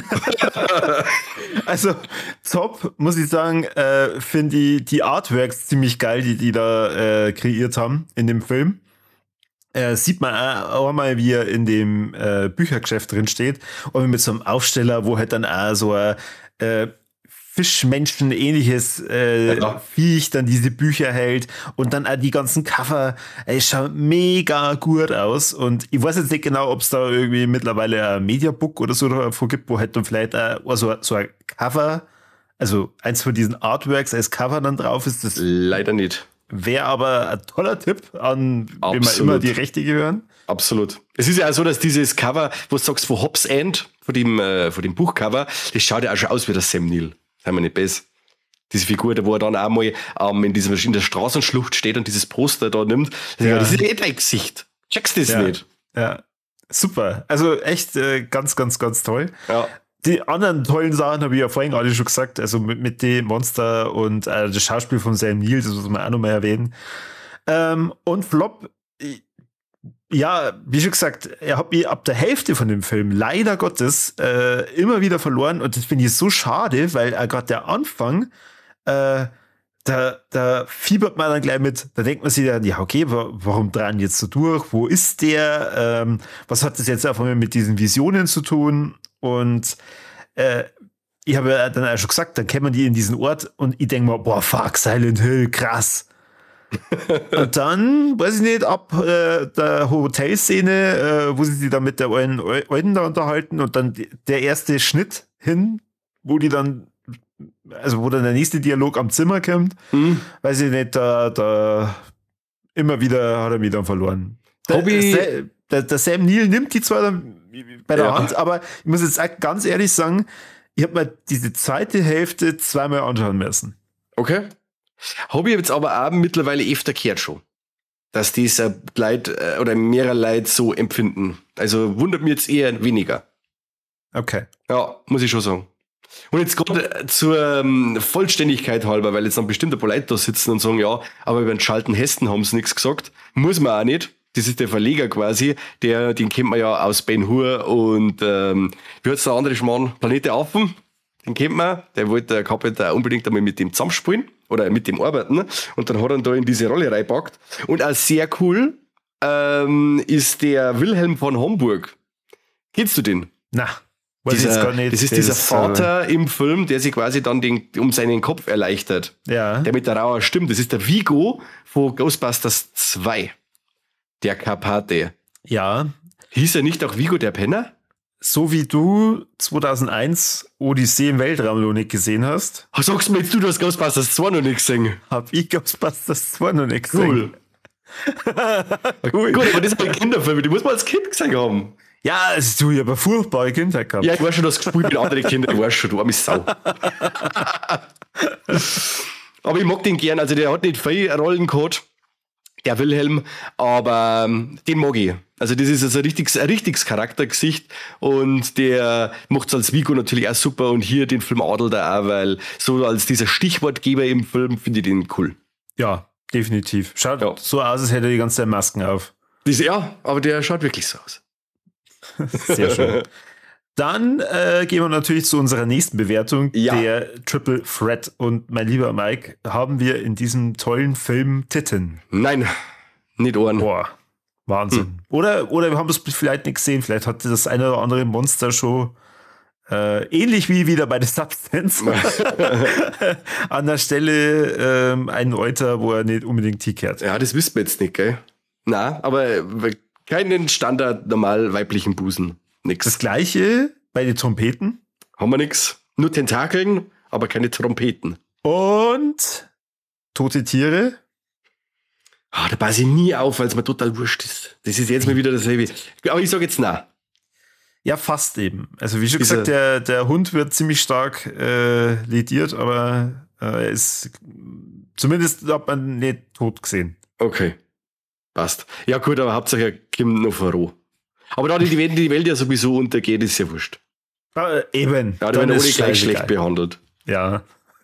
also top, muss ich sagen, äh, finde ich die Artworks ziemlich geil, die die da äh, kreiert haben in dem Film. Äh, sieht man auch einmal, wie er in dem äh, Büchergeschäft drin steht und mit so einem Aufsteller, wo halt dann auch so ein äh, Fischmenschen-ähnliches äh, Ja. Viech dann diese Bücher hält und dann auch die ganzen Cover. Es schaut mega gut aus und ich weiß jetzt nicht genau, ob es da irgendwie mittlerweile ein Mediabook oder so davor gibt, wo halt dann vielleicht auch so, so ein Cover, also eins von diesen Artworks als Cover dann drauf ist. Das Leider nicht. wäre aber ein toller Tipp an, wenn wir Absolut. immer die Rechte gehören. Absolut. Es ist ja auch so, dass dieses Cover, wo du sagst, von Hobbs End, von dem, äh, von dem Buchcover, das schaut ja auch schon aus wie der Sam Neill. Seien wir nicht besser. Diese Figur, wo er dann auch mal ähm, in, diesem, in der Straßenschlucht steht und dieses Poster da nimmt. Das, Ja. das ist eh dein Gesicht. Checkst du das Ja. nicht? Ja, super. Also echt äh, ganz, ganz, ganz toll. Ja. Die anderen tollen Sachen habe ich ja vorhin gerade schon gesagt, also mit, mit dem Monster und äh, das Schauspiel von Sam Neill, das muss man auch nochmal erwähnen. Ähm, und Flop, äh, ja, wie schon gesagt, er hat mich ab der Hälfte von dem Film leider Gottes äh, immer wieder verloren und das finde ich so schade, weil äh, gerade der Anfang, äh, da, da fiebert man dann gleich mit, da denkt man sich dann, ja, okay, wa- warum dran jetzt so durch? Wo ist der? Ähm, was hat das jetzt auf einmal mit diesen Visionen zu tun? Und äh, ich habe ja dann auch schon gesagt, dann kennt man die in diesen Ort und ich denke mal, boah, fuck, Silent Hill, krass. Und dann, weiß ich nicht, ab äh, der Hotelszene, äh, wo sie sich dann mit der alten Alten da unterhalten und dann die- der erste Schnitt hin, wo die dann also wo dann der nächste Dialog am Zimmer kommt, mhm. weiß ich nicht, da, da immer wieder hat er mich dann verloren. Der, der, der, der Sam Neill nimmt die zwar dann bei der ja. Hand, aber ich muss jetzt ganz ehrlich sagen, ich habe mir diese zweite Hälfte zweimal anschauen müssen. Okay. Habe ich jetzt aber auch mittlerweile öfter gehört schon, dass diese Leute oder mehrere Leute so empfinden. Also wundert mich jetzt eher weniger. Okay. Ja, muss ich schon sagen. Und jetzt gerade zur ähm, Vollständigkeit halber, weil jetzt dann bestimmt ein paar Leute da sitzen und sagen, ja, aber über den Charlton Heston haben sie nichts gesagt. Muss man auch nicht. Das ist der Verleger quasi, der, den kennt man ja aus Ben-Hur und ähm, wie hat's der andere Schmarrn? Planet der Affen, den kennt man. Der wollte der Carpenter unbedingt einmal mit dem zusammenspielen oder mit dem arbeiten. Und dann hat er ihn da in diese Rolle reingepackt. Und auch sehr cool ähm, ist der Wilhelm von Homburg. Kennst du den? Na. Dieser, gar nicht, das ist das dieser Vater äh, im Film, der sich quasi dann den, um seinen Kopf erleichtert. Ja. Der mit der rauer Stimme. Das ist der Vigo von Ghostbusters zwei. Der Karpate. Ja. Hieß er nicht auch Vigo der Penner? So wie du zweitausendeins Odyssee im Weltraum noch nicht gesehen hast. Oh, sagst du mir jetzt, du hast Ghostbusters zwei noch nicht gesehen? Hab ich Ghostbusters zwei noch nicht gesehen. Cool. cool. Gut, aber das ist ein Kinderfilm, die muss man als Kind gesehen haben. Ja, es du, ich aber furchtbare Kindheit gehabt. Ja, ich weiß schon, du hast gespielt mit anderen Kindern, ich weiß schon, du arme Sau. Aber ich mag den gern, also der hat nicht viele Rollen gehabt, der Wilhelm, aber ähm, den mag ich. Also das ist also ein richtiges, ein richtiges Charaktergesicht und der macht es als Vigo natürlich auch super und hier den Film adelt er auch, weil so als dieser Stichwortgeber im Film finde ich den cool. Ja, definitiv. Schaut ja. so aus, als hätte er die ganze Zeit Masken auf. Das, ja, aber der schaut wirklich so aus. Sehr schön. Dann äh, gehen wir natürlich zu unserer nächsten Bewertung, ja. der Triple Threat. Und mein lieber Mike, haben wir in diesem tollen Film Titten? Nein, nicht Ohren. Boah, Wahnsinn. Hm. Oder, oder wir haben es vielleicht nicht gesehen. Vielleicht hatte das eine oder andere Monster schon äh, ähnlich wie wieder bei der Substance an der Stelle ähm, einen Euter, wo er nicht unbedingt hinkehrt. Ja, das wissen wir jetzt nicht, gell? Na, aber keinen Standard normal weiblichen Busen. Nix. Das gleiche bei den Trompeten. Haben wir nix. Nur Tentakeln, aber keine Trompeten. Und tote Tiere. Ah, da passe ich nie auf, weil es mir total wurscht ist. Das ist jetzt mal wieder dasselbe. Aber ich sage jetzt nein. Ja, fast eben. Also wie schon ist gesagt, der, der Hund wird ziemlich stark äh, lediert, aber äh, er ist zumindest hat man nicht tot gesehen. Okay. Passt. Ja gut, aber Hauptsache er kommt noch vor Roh. Aber da die Welt, die Welt ja sowieso untergeht, ist ja wurscht. Ah, eben. Ja, die werden ohne gleich schlecht behandelt. Ja.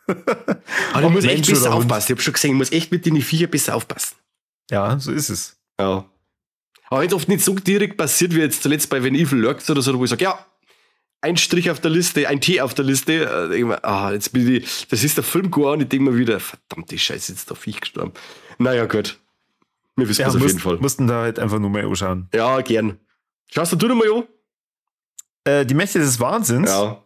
Aber ich muss echt besser aufpassen. Ich habe schon gesehen, ich muss echt mit den Viecher besser aufpassen. Ja, so ist es. Ja. Aber wenn es oft nicht so direkt passiert, wie jetzt zuletzt bei When Evil Lurks oder so, wo ich sage, ja, ein Strich auf der Liste, ein T auf der Liste. Äh, mir, ah, jetzt bin ich, das ist der Film geworden und ich denke mir wieder, verdammte Scheiße, jetzt ist der Viech gestorben. Naja, gut. Wir wissen es ja, auf musst, jeden Fall. Mussten da halt einfach nur mal anschauen. Ja, gern. Schaust du du nochmal an? Äh, die Mächte des Wahnsinns? Ja.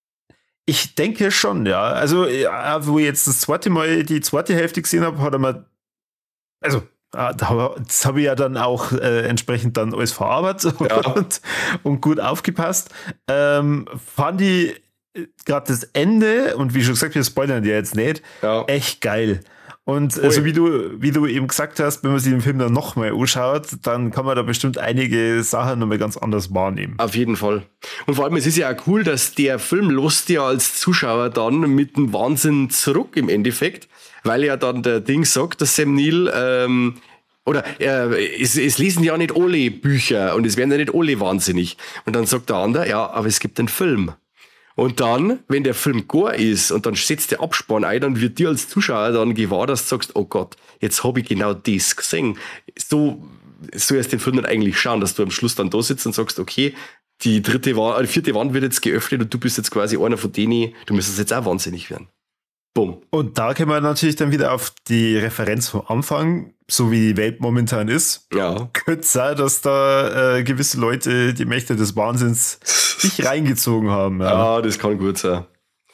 Ich denke schon, ja. Also, ja, wo ich jetzt das zweite Mal die zweite Hälfte gesehen habe, hat er mal. Also, das habe ich ja dann auch äh, entsprechend dann alles verarbeitet ja. und, und gut aufgepasst. Ähm, fand ich gerade das Ende, und wie schon gesagt, wir spoilern ja jetzt nicht, ja. echt geil. Und äh, so wie du, wie du eben gesagt hast, wenn man sich den Film dann nochmal anschaut, dann kann man da bestimmt einige Sachen nochmal ganz anders wahrnehmen. Auf jeden Fall. Und vor allem, es ist ja auch cool, dass der Film lässt ja als Zuschauer dann mit dem Wahnsinn zurück im Endeffekt, weil ja dann der Ding sagt, dass Sam Neill, ähm, oder äh, es, es lesen ja nicht alle Bücher und es werden ja nicht alle wahnsinnig. Und dann sagt der andere, ja, aber es gibt einen Film. Und dann, wenn der Film gore ist und dann setzt der Abspann ein, dann wird dir als Zuschauer dann gewahr, dass du sagst, oh Gott, jetzt habe ich genau das gesehen. So so erst den Film dann eigentlich schauen, dass du am Schluss dann da sitzt und sagst, okay, die dritte Wand, die vierte Wand wird jetzt geöffnet und du bist jetzt quasi einer von denen, du müsstest jetzt auch wahnsinnig werden. Bumm. Und da können wir natürlich dann wieder auf die Referenz vom Anfang, so wie die Welt momentan ist. Ja. Könnte sein, dass da äh, gewisse Leute die Mächte des Wahnsinns sich reingezogen haben. Ja, ja, das kann gut sein.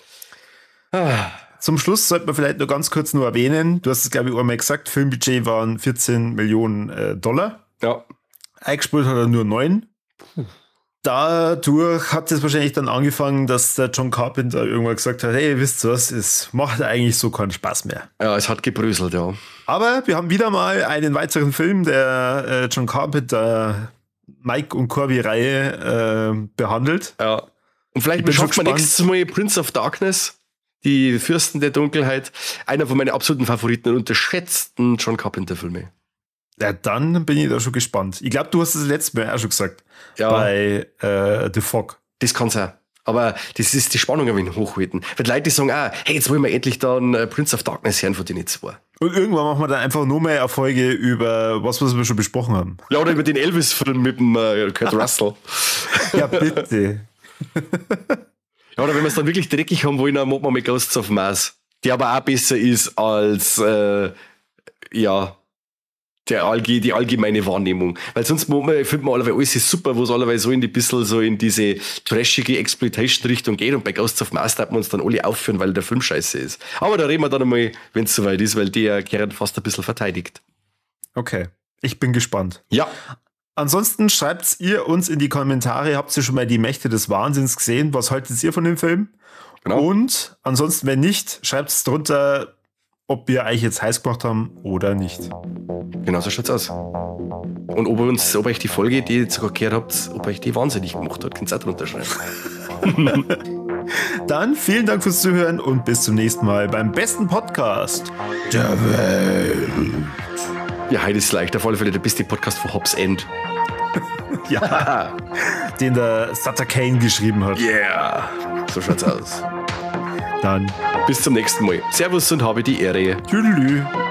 Ah. Zum Schluss sollte man vielleicht nur ganz kurz nur erwähnen, du hast es, glaube ich, einmal gesagt, Filmbudget waren vierzehn Millionen äh, Dollar. Ja. Eingespielt hat er nur neun. dadurch hat es wahrscheinlich dann angefangen, dass der John Carpenter irgendwann gesagt hat, hey, wisst ihr was, es macht eigentlich so keinen Spaß mehr. Ja, es hat gebröselt, ja. Aber wir haben wieder mal einen weiteren Film der äh, John Carpenter Mike und Corby-Reihe äh, behandelt. Ja. Und vielleicht schaffen wir nächstes Mal Prince of Darkness, die Fürsten der Dunkelheit, einer von meinen absoluten Favoriten und unterschätzten John Carpenter-Filme. Ja, dann bin ich da schon gespannt. Ich glaube, du hast es letztes Mal auch schon gesagt. Ja. Bei äh, The Fog. Das kann sein. Aber das ist die Spannung ein wenig hochhalten. Weil Leute sagen auch, hey, jetzt wollen wir endlich dann Prince of Darkness hören von denen zwei. Und irgendwann machen wir dann einfach nur mehr Erfolge über was, was wir schon besprochen haben. Ja, oder über den Elvis-Film mit dem äh, Kurt Russell. Ja, bitte. Ja, oder wenn wir es dann wirklich dreckig haben wollen, dann machen wir mit Ghosts of Mars. Der aber auch besser ist als, äh, ja, der Allge- die allgemeine Wahrnehmung. Weil sonst man, findet man allerweise alles ist super, wo es allerweise so in die bisschen so in diese trashige Exploitation-Richtung geht und bei Ghosts of Mars darf man uns dann alle aufführen, weil der Film scheiße ist. Aber da reden wir dann einmal, wenn es soweit ist, weil der Kern fast ein bisschen verteidigt. Okay, ich bin gespannt. Ja. Ansonsten schreibt ihr uns in die Kommentare, habt ihr schon mal die Mächte des Wahnsinns gesehen? Was haltet ihr von dem Film? Genau. Und ansonsten, wenn nicht, schreibt es drunter, ob wir euch jetzt heiß gemacht haben oder nicht. Genau so schaut's aus. Und ob, uns, ob euch die Folge, die ihr jetzt sogar gehört habt, ob euch die wahnsinnig gemacht hat, könnt ihr auch drunter schreiben. Dann vielen Dank fürs Zuhören und bis zum nächsten Mal beim besten Podcast der Welt. Ja, heute ist leicht. Auf alle Fälle der beste Podcast von Hobbs End. Ja, den der Sutter Kane geschrieben hat. Yeah, so schaut's aus. Dann bis zum nächsten Mal. Servus und habe die Ehre. Tschüss.